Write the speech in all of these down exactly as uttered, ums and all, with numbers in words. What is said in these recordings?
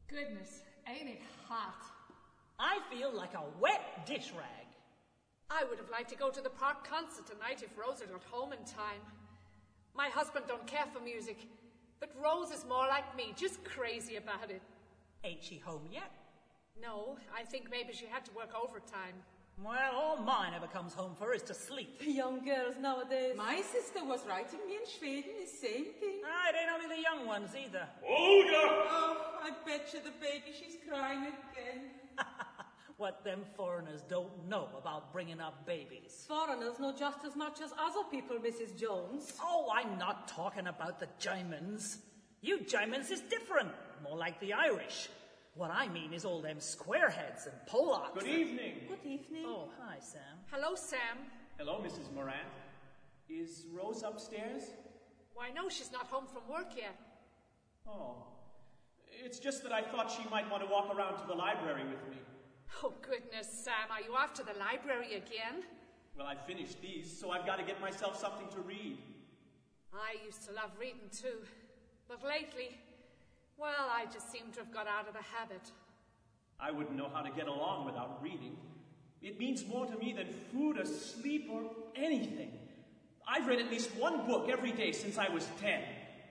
Goodness, ain't it hot? I feel like a wet dish rag. I would have liked to go to the park concert tonight if Rose had got home in time. My husband don't care for music, but Rose is more like me, just crazy about it. Ain't she home yet? No, I think maybe she had to work overtime. Well, all mine ever comes home for is to sleep. Young girls nowadays. My sister was writing me in Sweden the same thing. Ah, it ain't only the young ones either. Olga! Oh, I bet you the baby, she's crying again. What them foreigners don't know about bringing up babies. Foreigners know just as much as other people, Missus Jones. Oh, I'm not talking about the Germans. You Germans is different, more like the Irish. What I mean is all them squareheads and Polacks. Good evening. Good evening. Oh, hi, Sam. Hello, Sam. Hello, Missus Morant. Is Rose upstairs? Why, no, she's not home from work yet. Oh. It's just that I thought she might want to walk around to the library with me. Oh, goodness, Sam, are you off to the library again? Well, I finished these, so I've got to get myself something to read. I used to love reading too, but lately, well, I just seem to have got out of the habit. I wouldn't know how to get along without reading. It means more to me than food or sleep or anything. I've read at least one book every day since I was ten.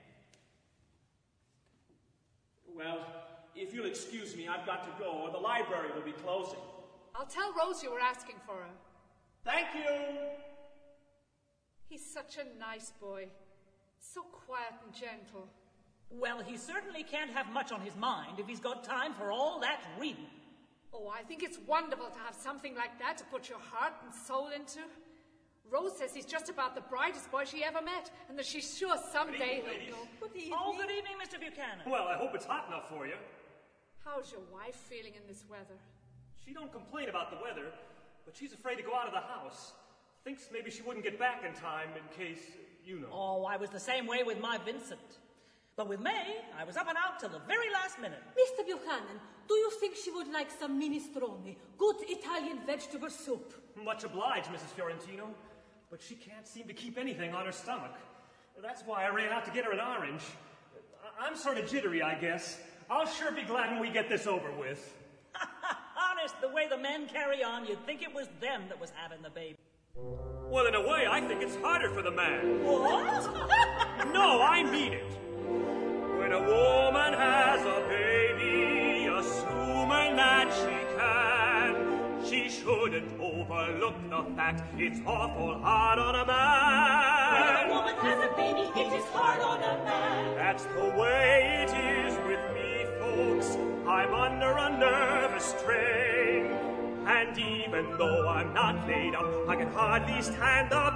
Well, if you'll excuse me, I've got to go, or the library will be closing. I'll tell Rose you were asking for her. Thank you! He's such a nice boy. So quiet and gentle. Well, he certainly can't have much on his mind if he's got time for all that reading. Oh, I think it's wonderful to have something like that to put your heart and soul into. Rose says he's just about the brightest boy she ever met, and that she's sure someday he'll go. Good evening. Oh, good evening, Mister Buchanan. Well, I hope it's hot enough for you. How's your wife feeling in this weather? She don't complain about the weather, but she's afraid to go out of the house. Thinks maybe she wouldn't get back in time in case, you know. Oh, I was the same way with my Vincent. But with May, I was up and out till the very last minute. Mister Buchanan, do you think she would like some minestrone, good Italian vegetable soup? Much obliged, Missus Fiorentino, but she can't seem to keep anything on her stomach. That's why I ran out to get her an orange. I- I'm sort of jittery, I guess. I'll sure be glad when we get this over with. Honest, the way the men carry on, you'd think it was them that was having the baby. Well, in a way, I think it's harder for the man. What? No, I mean it. When a woman has a baby, assuming that she can, she shouldn't overlook the fact it's awful hard on a man. When a woman has a baby, it is hard on a man. That's the way it is with me, folks. I'm under a nervous strain. And even though I'm not laid up, I can hardly stand the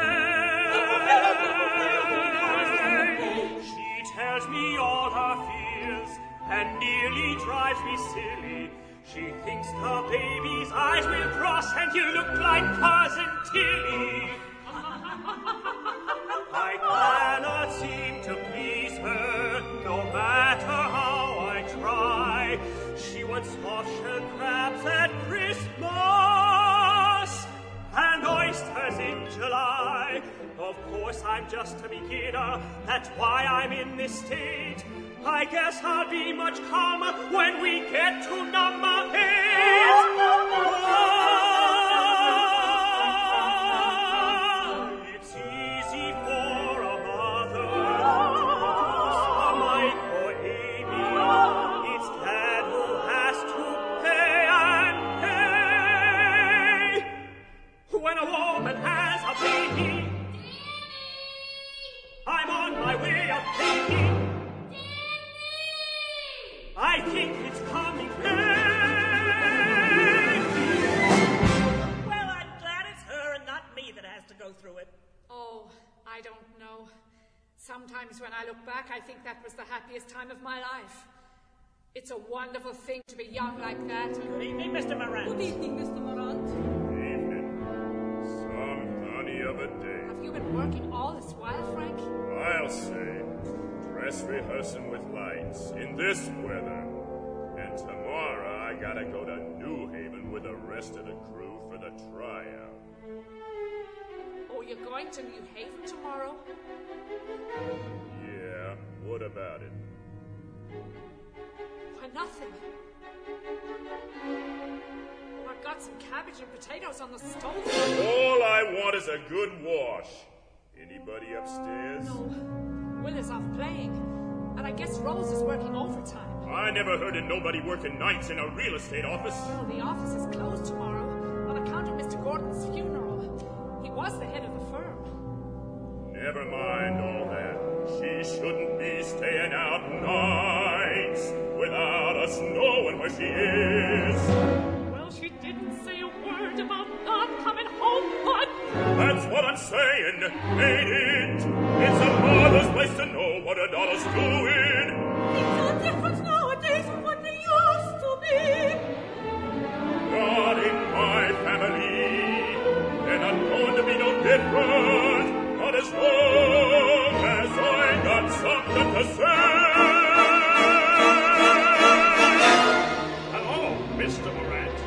pain. She tells me all her fears and nearly drives me silly. She thinks the baby's eyes will cross and you look like Cousin Tilly. I cannot seem to please her, no matter how I try. She wants soft-shell crabs at Christmas and oysters in July. Of course, I'm just a beginner, that's why I'm in this state. I guess I'll be much calmer when we get to number eight. Oh, it's easy for a mother to produce a micro Amy. It's dad who has to pay and pay. When a woman has a baby, I'm on my way of thinking. I think it's coming back. Well, I'm glad it's her and not me that has to go through it. Oh, I don't know. Sometimes when I look back, I think that was the happiest time of my life. It's a wonderful thing to be young like that. Good evening, Mister Morant. Good evening, Mister Morant. Evening. Some honey of a day. Have you been working all this while, Frank? I'll say. Dress rehearsing with lights in this weather. And tomorrow I gotta go to New Haven with the rest of the crew for the tryout. Oh, you're going to New Haven tomorrow? Yeah, what about it? When nothing. Oh, I've got some cabbage and potatoes on the stove. All I want is a good wash. Anybody upstairs? No. Will is off playing. And I guess Rose is working overtime. I never heard of nobody working nights in a real estate office. Well, the office is closed tomorrow on account of Mister Gordon's funeral. He was the head of the firm. Never mind all that. She shouldn't be staying out nights without us knowing where she is. Well, she didn't say a word about not coming home, but... That's what I'm saying, ain't it? It's a marvelous place to know what a dollar's doing. It's so different nowadays from what they used to be. Not in my family. They're not going to be no different. Not as long as I got something to say. Hello, Mister Morant.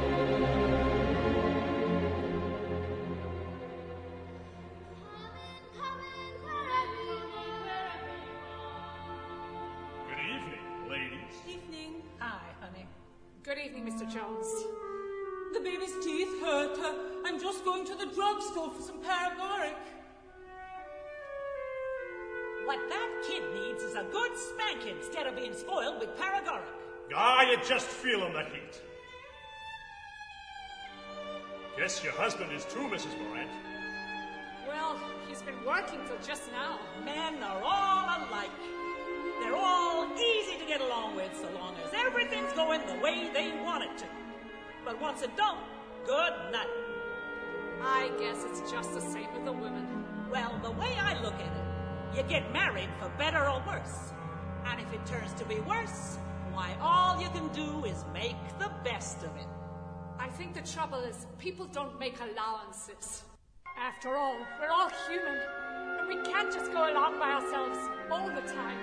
Good evening, ladies. Evening. Hi, honey. Good evening, Mister Jones. The baby's teeth hurt her. I'm just going to the drugstore for some paregoric. What that kid needs is a good spanking instead of being spoiled with paregoric. Ah, you're just feeling the heat. Guess your husband is too, Missus Morant. Well, he's been working till just now. Men are all alike. They're all easy to get along with so long as everything's going the way they want it to. But once it don't, good night. I guess it's just the same with the women. Well, the way I look at it, you get married for better or worse. And if it turns to be worse, why, all you can do is make the best of it. I think the trouble is people don't make allowances. After all, we're all human, and we can't just go along by ourselves all the time.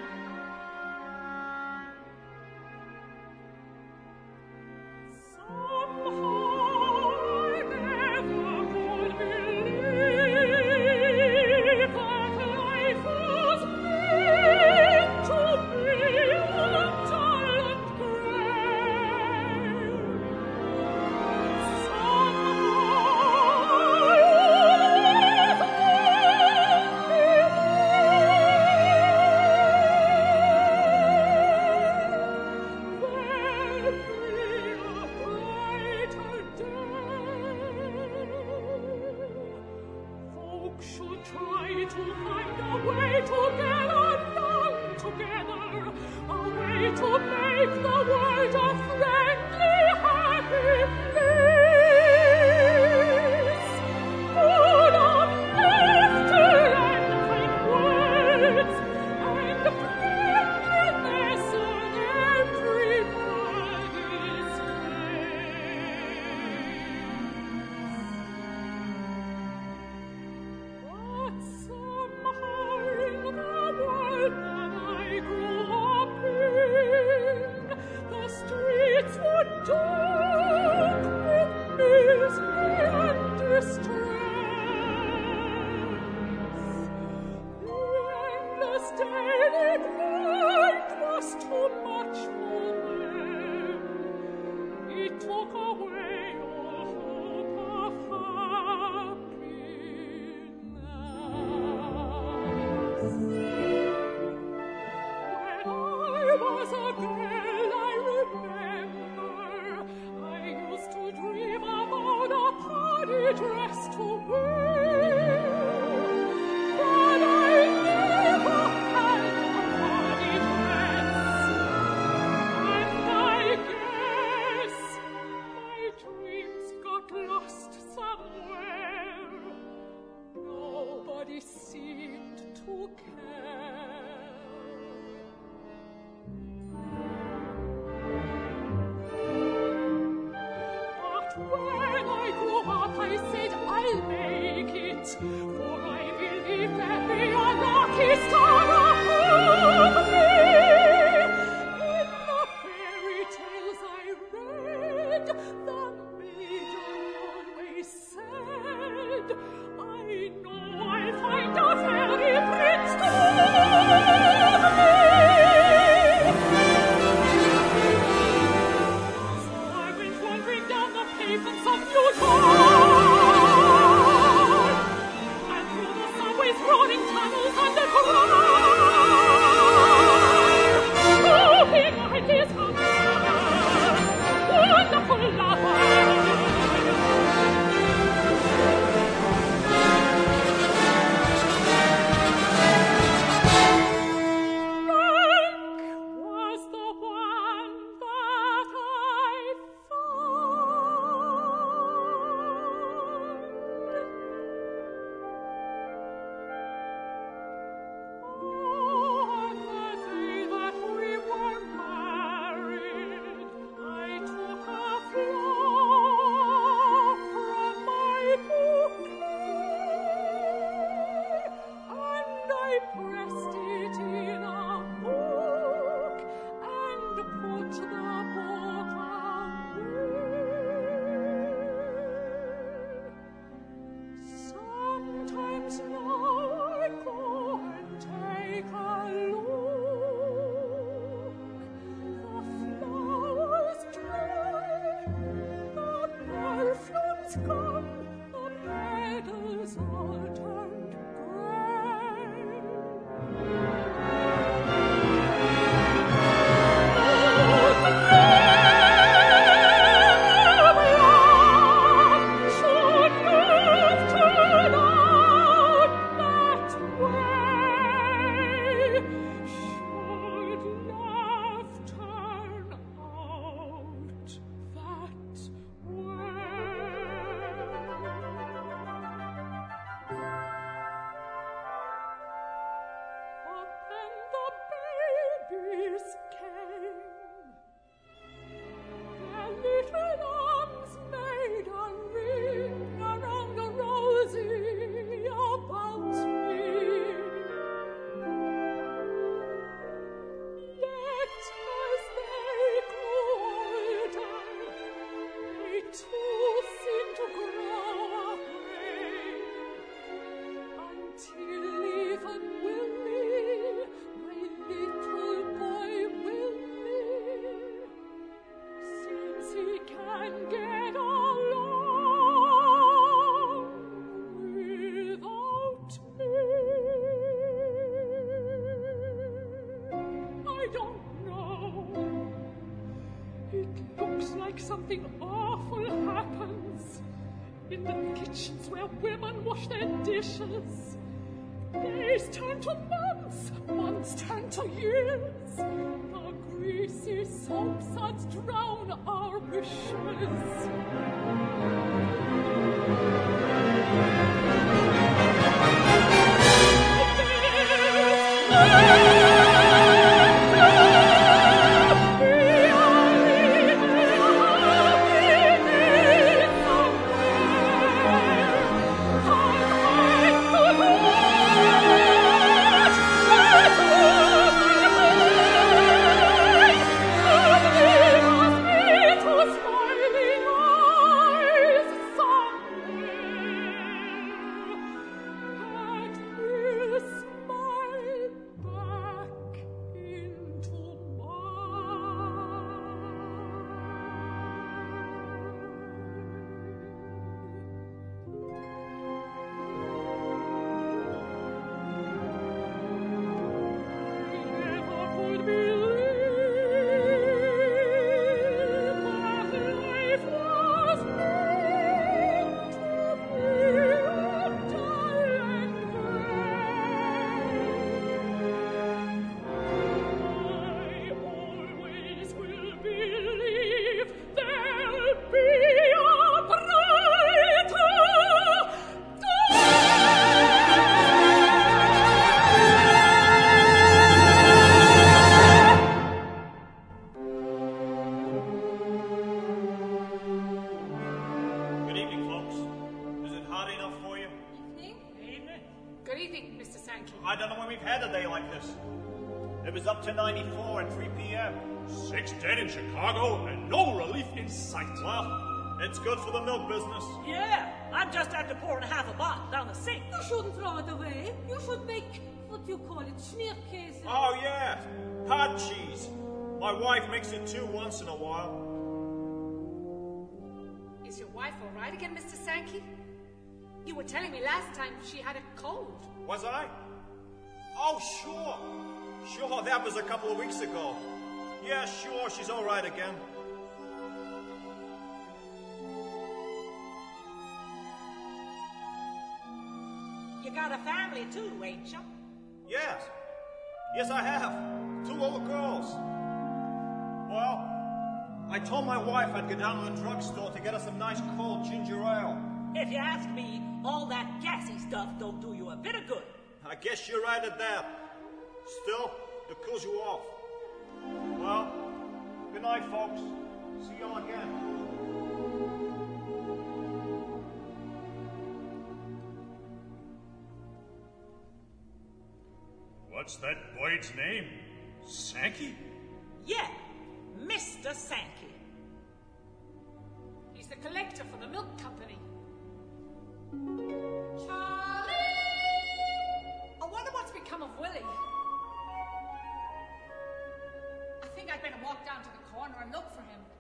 like something awful happens. In the kitchens where women wash their dishes. Days turn to months, months turn to years. The greasy soap suds drown our wishes. It's good for the milk business. Yeah, I'm just after pouring half a bottle down the sink. You shouldn't throw it away. You should make, what do you call it, schmierkäse. Oh, yeah, hard cheese. My wife makes it too once in a while. Is your wife all right again, Mister Sankey? You were telling me last time she had a cold. Was I? Oh, sure. Sure, that was a couple of weeks ago. Yeah, sure, she's all right again. You got a family too, ain't you? Yes. Yes, I have. Two little girls. Well, I told my wife I'd go down to the drugstore to get us some nice cold ginger ale. If you ask me, all that gassy stuff don't do you a bit of good. I guess you're right at that. Still, it cools you off. Well, good night, folks. See y'all again. What's that boy's name? Sankey? Yeah, Mister Sankey. He's the collector for the milk company. Charlie! I wonder what's become of Willie. I think I'd better walk down to the corner and look for him.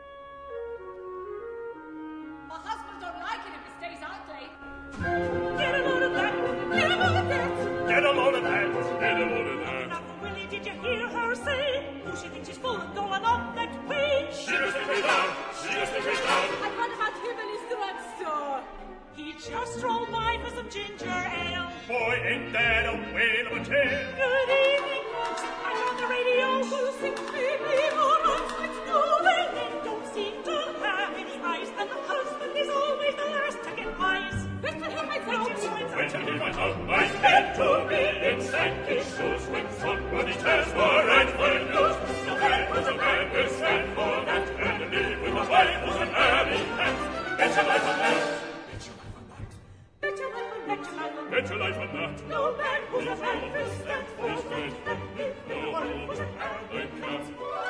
My husband don't like it if he stays out late. Get a load of that! Get a load of that! Get a load of that! Get a load of that! Now, Willie, did you hear her say? Who she thinks she's fooling going up that way? She just took me down! She just took me down! I heard about him in his drugstore. He just strolled by for some ginger ale. Boy, ain't that a whale of a tale! Good evening, folks. I'm on the radio. Who's singing baby all night? It's moving. They don't seem to have any eyes. And the husband is always the last to get wise. Better hear my throat. When he went out, I had to be in Sankey's shoes when somebody tells for right for news. The man was a man who stand for that, and the knee with my wife was an early hat. Better life on that. Better life on that. Better life on that. No man who's a man who stand for He's great. No one was an early cat.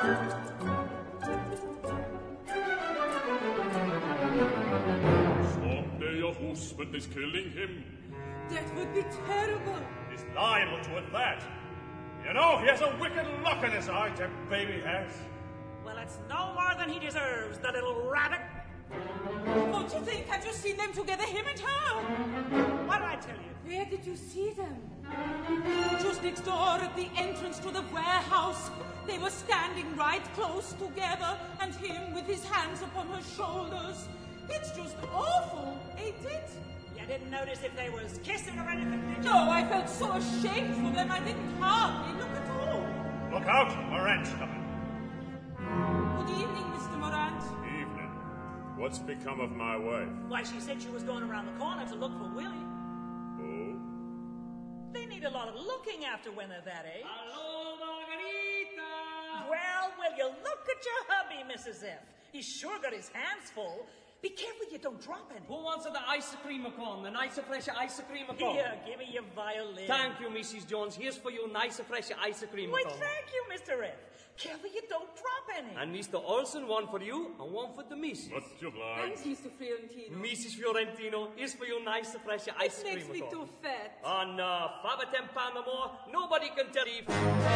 Someday a husband is killing him. That would be terrible. He's liable to it that. You know, he has a wicked look in his eye, that baby has. Well, it's no more than he deserves, the little rabbit. Don't you think? Had you seen them together, him and her? What did I tell you? Where did you see them? Just next door at the entrance to the warehouse. They were standing right close together, and him with his hands upon her shoulders. It's just awful, ain't it? You didn't notice if they was kissing or anything, did you? No, I felt so ashamed for them, I didn't hardly look at all. Look out, Morant's coming. Good evening, Mister Morant. Evening. What's become of my wife? Why, she said she was going around the corner to look for Willie. Oh? They need a lot of looking after when they're that age. Hello, Margarita! Well, will you look at your hubby, Missus F? He's sure got his hands full. Be careful you don't drop any. Who wants the ice cream cone? The nice fresh ice cream cone? Here, give me your violin. Thank you, Missus Jones. Here's for you nice fresh ice cream Why, cone. thank you, Mister F. Careful you don't drop any. And Mister Olson, one for you and one for the missus. Much obliged. Thanks, Mister Fiorentino. Missus Fiorentino, here's for you nice fresh ice It cream makes me cone. too fat. Oh, no. Five or ten pound or more, nobody can tell you.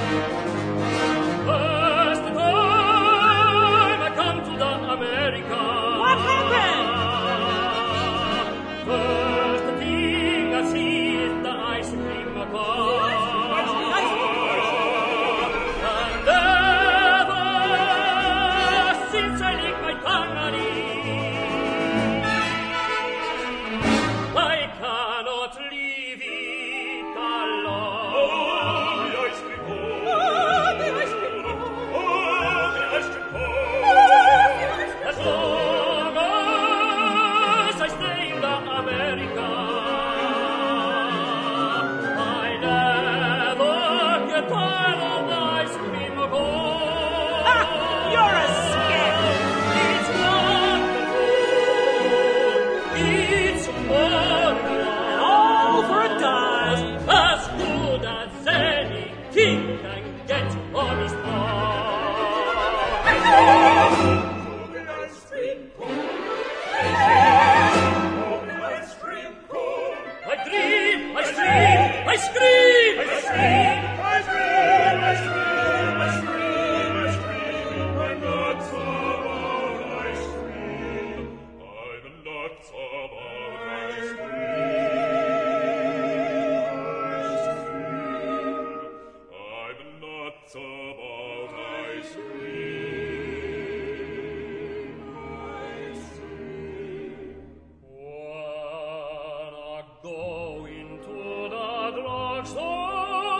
First time I come to the America. What happened? First thing I see is the ice cream cone. And ever since I licked my tongue on it, I cannot leave it alone. Oh, the ice cream cone. Oh, the ice cream cone. Oh, the ice cream cone. As long as I stay in the America, I never get tired of the ice cream cone. Ah, you're a scamp. It's wonderful. It's marvelous. All for a dime. As good as anything can get on this bar. Oh, the ice cream cone. Oh, the ice cream cone. I dream, I scream, I scream, I scream, I scream, I scream, I scream, I scream. I'm nuts about ice cream. I'm nuts about ice cream. I'm nuts about ice cream. Ice cream. When I go into the drugstore,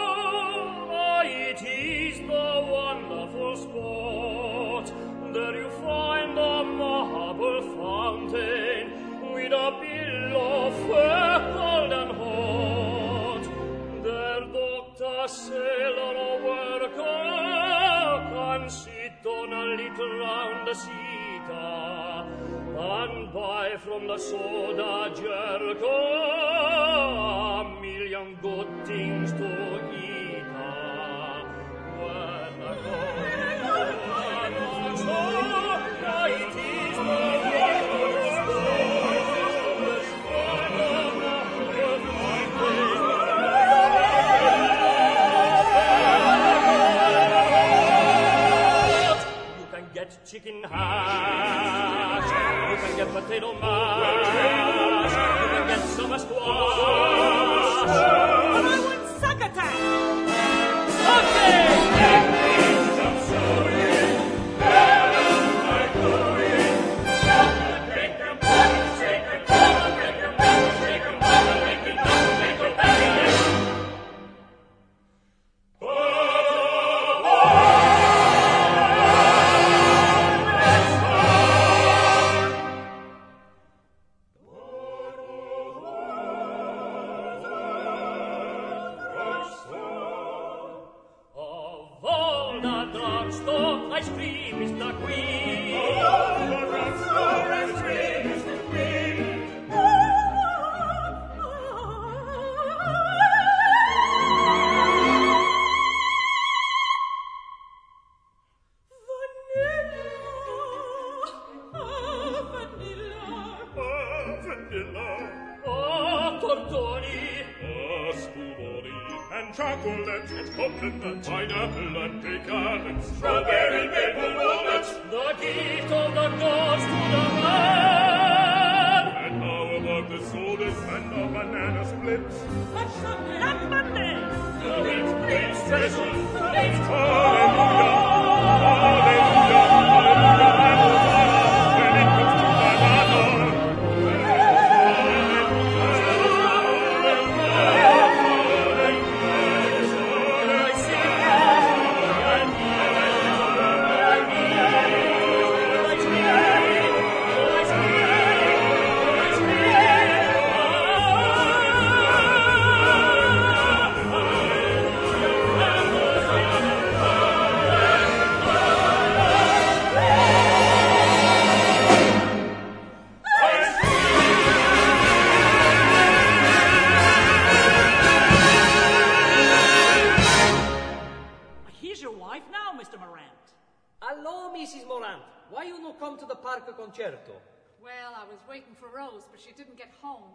it is the wonderful spot. There you find a marble fountain with a pillow freckled and hot. There Doctor Sailor or worker can sit on a little round seat and buy from the soda jerker a million good things to eat. When I go to the drugstore, it is the wonderful You can get chicken hash, you can get potato mash, you can get summer squash. But I want succotash. Okay! Of all the drugstore ice cream is the queen. The drugstore ice cream is the queen. Ah, vanilla. Oh, tortoni, Ah, spumoni. And chocolate and coconut, pineapple and pecan and strawberry maple walnut. the gift of the gods to the man. lips. Lamande! Blitz, blitz, Jesu, blitz, Halleluja, Halleluja, Halleluja, when it comes to my mother. Why you no come to the Parque Concerto? Well, I was waiting for Rose, but she didn't get home.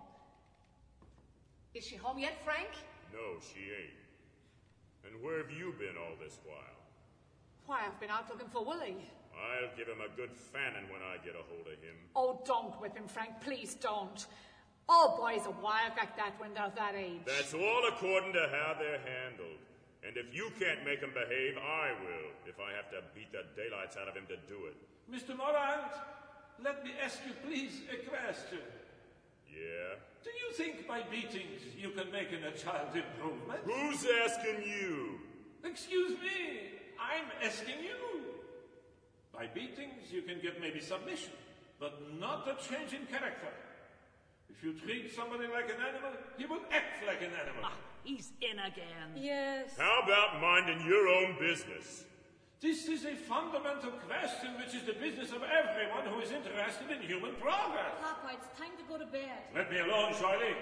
Is she home yet, Frank? No, she ain't. And where have you been all this while? Why, I've been out looking for Willie. I'll give him a good fanning when I get a hold of him. Oh, don't whip him, Frank. Please don't. All boys are wild like that when they're that age. That's all according to how they're handled. And if you can't make him behave, I will, if I have to beat the daylights out of him to do it. Mister Morant, let me ask you please a question. Yeah? Do you think by beatings you can make in a child improvement? Who's asking you? Excuse me, I'm asking you. By beatings you can get maybe submission, but not a change in character. If you treat somebody like an animal, he will act like an animal. Ah, he's in again. Yes. How about minding your own business? This is a fundamental question which is the business of everyone who is interested in human progress. Papa, it's time to go to bed. Let me alone, Charlie.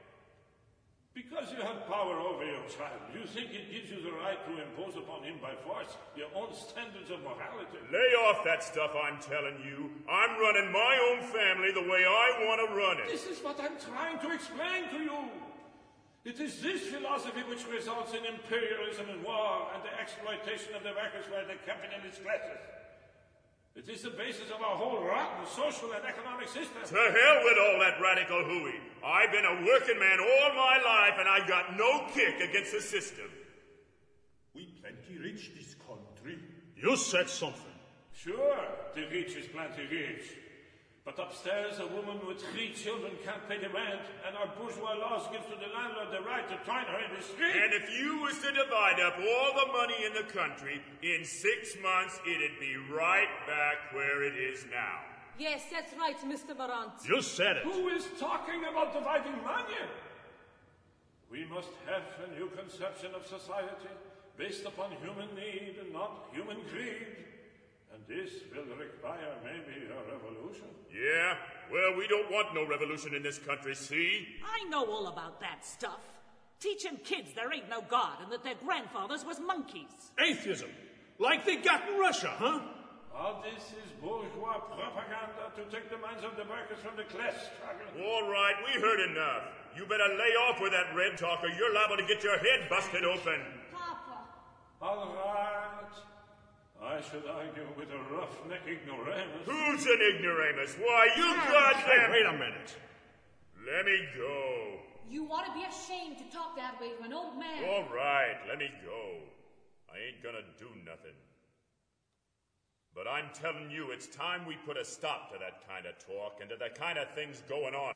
Because you have power over your child, you think it gives you the right to impose upon him by force your own standards of morality. Lay off that stuff, I'm telling you. I'm running my own family the way I want to run it. This is what I'm trying to explain to you. It is this philosophy which results in imperialism and war and the exploitation of the workers by the capitalist classes. It is the basis of our whole rotten social and economic system. To hell with all that radical hooey. I've been a working man all my life and I got no kick against the system. We plenty rich this country. You said something. Sure, the rich is plenty rich. But upstairs, a woman with three children can't pay the rent, and our bourgeois laws give to the landlord the right to turn her in the street. And if you was to divide up all the money in the country, in six months, it'd be right back where it is now. Yes, that's right, Mister Morant. You said it. Who is talking about dividing money? We must have a new conception of society based upon human need and not human greed. And this will require maybe a revolution. Yeah? Well, we don't want no revolution in this country, see? I know all about that stuff. Teaching kids there ain't no God and that their grandfathers was monkeys. Atheism. Like they got in Russia, huh? All this is bourgeois propaganda to take the minds of the workers from the class struggle. All right, we heard enough. You better lay off with that red talk or you're liable to get your head busted open. Papa. All right. I should argue with a roughneck ignoramus. Who's an ignoramus? Why, you goddamn... Wait a minute. Let me go. You ought to be ashamed to talk that way to an old man. All right, let me go. I ain't gonna do nothing. But I'm telling you, it's time we put a stop to that kind of talk and to the kind of things going on.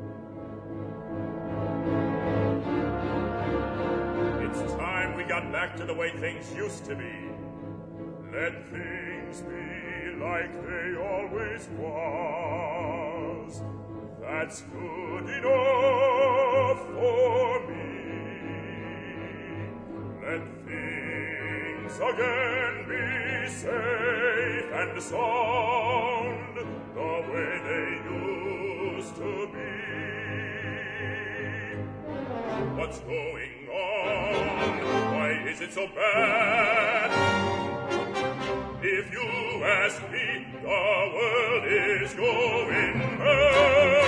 It's time we got back to the way things used to be. Let things be like they always was. That's good enough for me. Let things again be safe and sound, the way they used to be. What's going on? Why is it so bad? If you ask me, the world is going mad.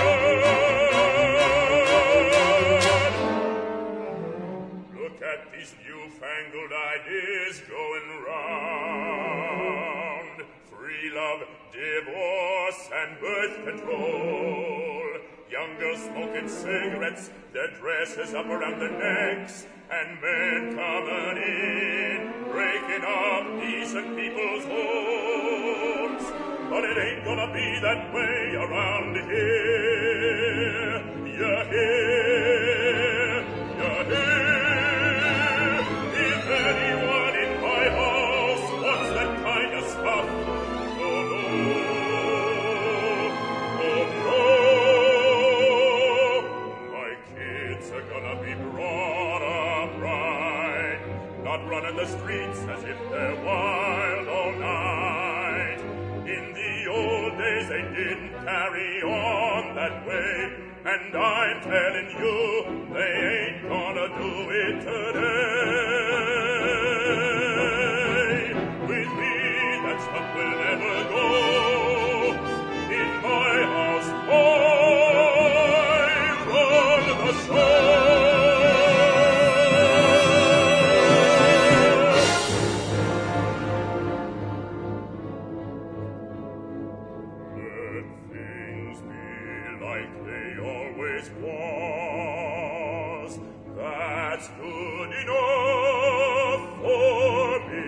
Look at these newfangled ideas going round. Free love, divorce, and birth control. young girls smoking cigarettes, their dresses up around their necks, and men coming in, breaking up decent people's homes. But it ain't gonna be that way around here. You hear? You hear? If anyone in my house wants that kind of stuff, oh no, oh no. My kids are gonna be brought up right, not running the streets as if they're wild all night. In the old days they didn't carry on that way, and I'm telling you, they ain't gonna do it today. With me, that stuff will never go. In my house, I run the show. Was, that's good enough for me.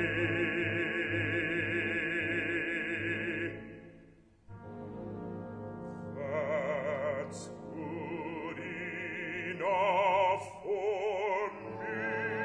That's good enough for me.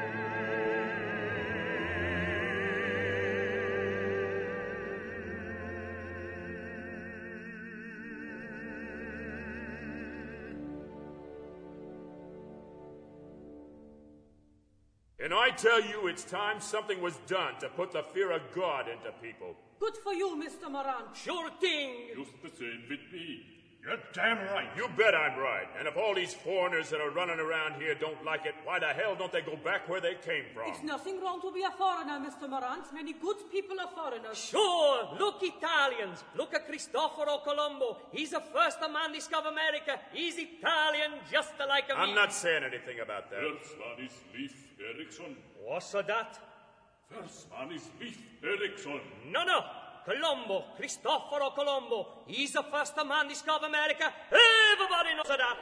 And I tell you, it's time something was done to put the fear of God into people. Good for you, Mister Moran. Sure thing. Just the same with me. You're damn right. You bet I'm right. And if all these foreigners that are running around here don't like it, why the hell don't they go back where they came from? It's nothing wrong to be a foreigner, Mister Moran. Many good people are foreigners. Sure. Look, Italians. Look at Cristoforo Colombo. He's the first man discover America. He's Italian, just like me. I'm not saying anything about that. First man is Leif Erikson. What's that? First man is Leif Erikson. No, no. Colombo, Cristoforo Colombo. He's the first man discover America. Everybody knows that.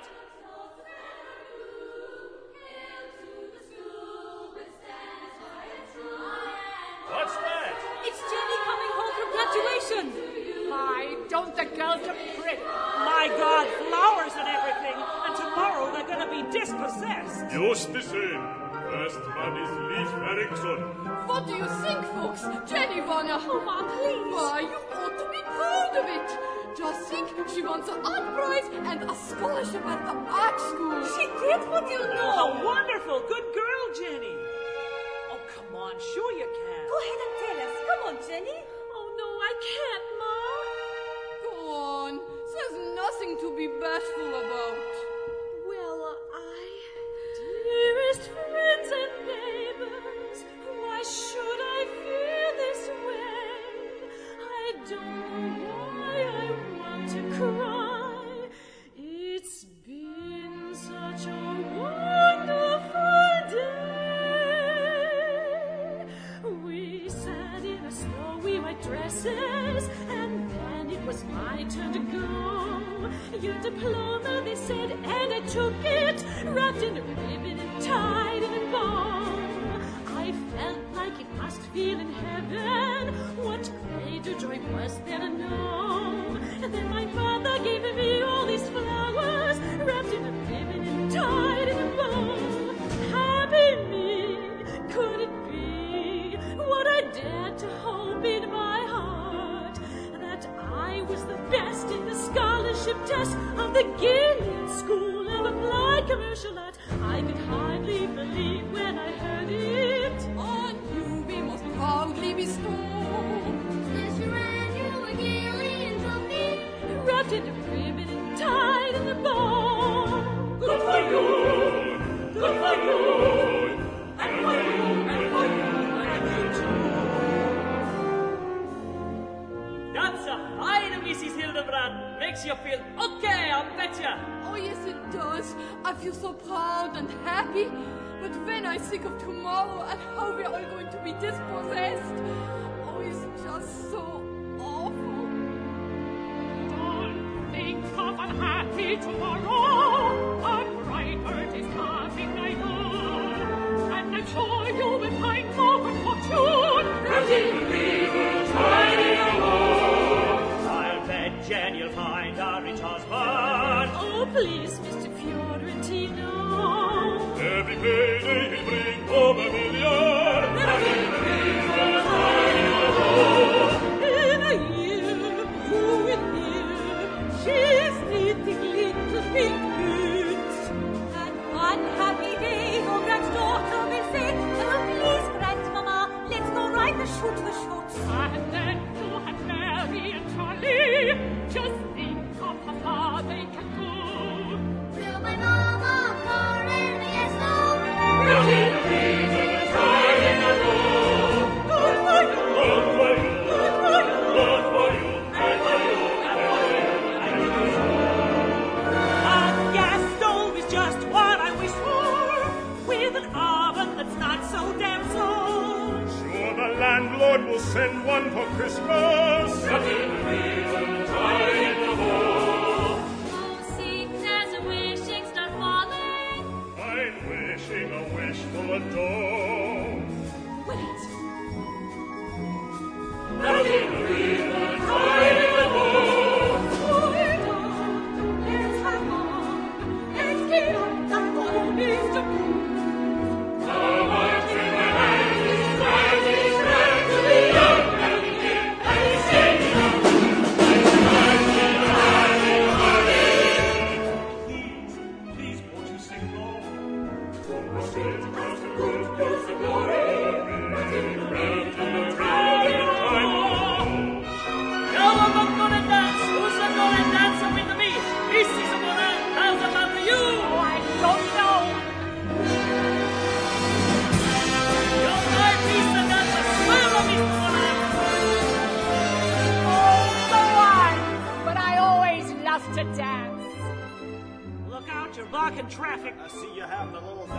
What's that? It's Jenny coming home from graduation. My, don't the girls look pretty? My God, flowers and everything. And tomorrow they're going to be dispossessed. Just the same. First man is Leif Erikson. What do you think, folks? Jenny Warner. Oh, Mom, please. Why, you ought to be proud of it. Just think, she won the art prize and a scholarship at the art school. She did? What do you know? Oh, wonderful. Good girl, Jenny. Oh, come on. Sure you can. Go ahead and tell us. Come on, Jenny. Oh, no, I can't, Ma. Go on. There's nothing to be bashful about. Well, I... Dearest friends and neighbors, why should I feel this way? I don't know why I want to cry. It's been such a wonderful day. We sat in our snowy white dresses, and then it was my turn to go. Your diploma, they said, and I took it, wrapped in a ribbon and tied in a bow. I felt like it must feel in heaven. What greater joy was there to know? And then my mother gave me all these flowers, wrapped in a ribbon and tied in a bow. Happy me, could it be what I dared to hope in my heart? That I was the best in the scholarship test of the Gilead School of Applied Commercial Art. I could hardly believe when I heard it. On you we must proudly bestow This your annual Gilead trophy, wrapped in a ribbon and tied in a bow. Good for you, good for you, and for you, and for you, and you too. That's a fine, Missus Hildebrand. Makes you feel okay, I betcha. Oh, yes, it does. I feel so proud and happy. But when I think of tomorrow and how we're all going to be dispossessed, oh, it's just so awful. Don't think of unhappy tomorrow a brighter day's coming, I know, and I'm sure you will find more good fortune. I'll bet Jenny you'll find a rich husband. Oh, please, Mister Fiorentino. Every payday he'll bring home a million. In a year, you will hear she's knitting little pink boots. And one happy day your granddaughter will say, "Oh, please, grandmama, let's go ride the shoot the shoots." And then you have Mary and Charlie. Just think of how far they can go. Will my mama car in the S O? Beauty and the Beast and the Tide in the Road. Good for you. Good for you. Good for you. Good for you. And for you. And for you. And for you. A gas stove is just what I wish for, with an oven that's not so damn slow. Sure, the landlord will send one for Christmas. Oh, seek there's a wishing star falling. I'm wishing a wish full of dough. Wait. Nothing to read, but a tide in the boat. Hold on. Let's have on. Let's get up that road, Mister Come on, take my hand, it's time, it's time to be young and begin and sing. Please, please, won't you sing low? Across the road goes the glory, round to the round in time. Go among gonna dance. Who's a gonna dance with me? This is a gonna dance about you. Oh, I don't know. Your life is a dance. Swear on me, Mona. Oh, so what? But I always love to dance. Look out, you're blocking traffic. I see you having a little